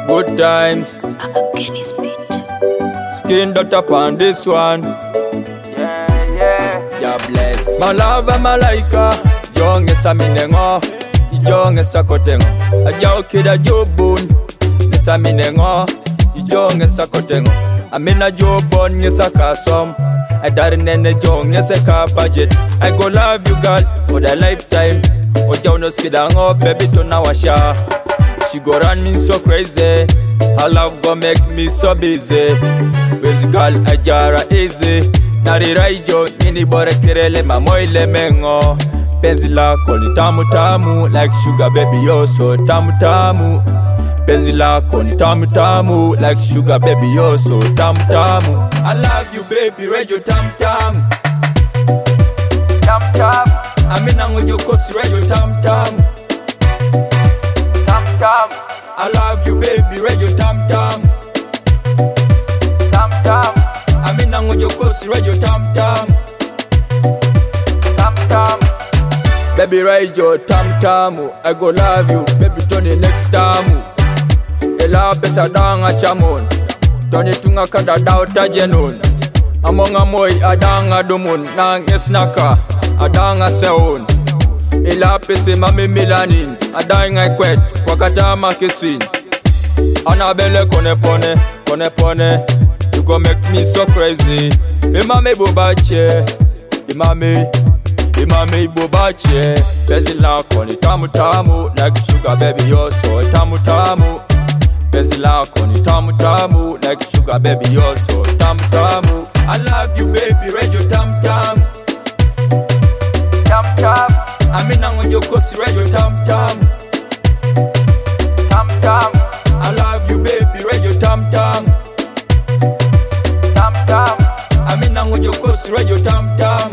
Good times. Kenny's beat. Skin dot up on this one. Yeah, bless. My love and my laika. Young is a minengo. Young is a cotengo. A young kid a jobun. Is a minengo. Young is a cotengo. I mean a jobun is a custom. I darn and a young is a car budget. I go love you, girl, for the lifetime. O Jonas Kidango, baby, to Nawasha. She go run me so crazy. Her love go make me so busy. With girl, I jara easy. Nari raijo, nini bore kirele, mamoile mengo. Penzila koni tamu tamu, like sugar baby, yo so tamu tamu. Penzila koni tamu tamu, like sugar baby, yo so tamu tamu. I love you, baby, radio tamu tamu. Tamu tamu. I mean, I'm with your coast radio tam tam. Tam tam. I love you, baby, radio tam tam. Tam tam. I mean, I'm with your coast radio tam tam. Tam tam. Baby, radio tam tam. I go love you, baby, Tony next time. Ela besa danga chamon. Tony tunga kada dauta jenon. Amonga moi adanga dumun nang esnaka. Adanga seon ila pese mame milanin adanga kwet wakata makesin anabele kone pone you go make me so crazy imame bobache imame bobache bezila kone tamu tamu like sugar baby yo so tamu tamu bezila kone tamu tamu like sugar baby yo so tamu tamu I love you baby radio tam tam tam tam. I mean, I'm on your coast radio tam tam. Tam tam. I love you, baby, radio tam tam. Tam tam. I mean, I'm on your coast radio tam tam.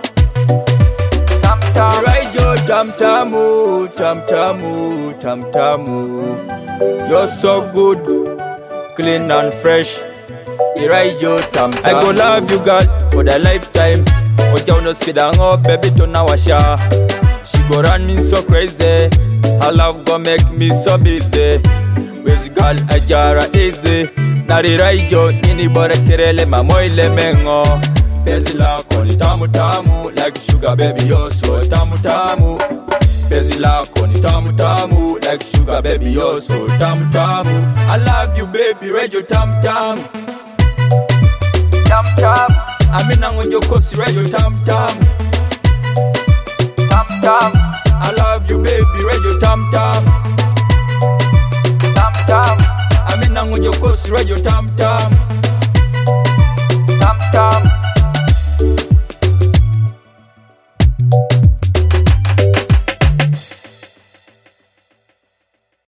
Tam tam. Radio tam tamu, tam tamu, tam tamu. You're so good, clean and fresh. Radio tam tam. I go love you, girl, for the lifetime. O Jonas Kidango, baby, to Nawasha. She go run me so crazy. Her love go make me so busy. With girl, I jara easy. Nari raijo, nini bore kirele, mamoile mengo. Bezila koni tamu tamu, like sugar baby, yo so tamu tamu. Bezila koni tamu tamu, like sugar baby, yo so tamu tamu. I love you, baby, radio tam tam. Tam tam. I mean, I'm with your coast radio tam tam. Tam tam. I love you, baby, radio tam tam. Tam tam. I mean, I'm with your coast radio tam tam. Tam tam.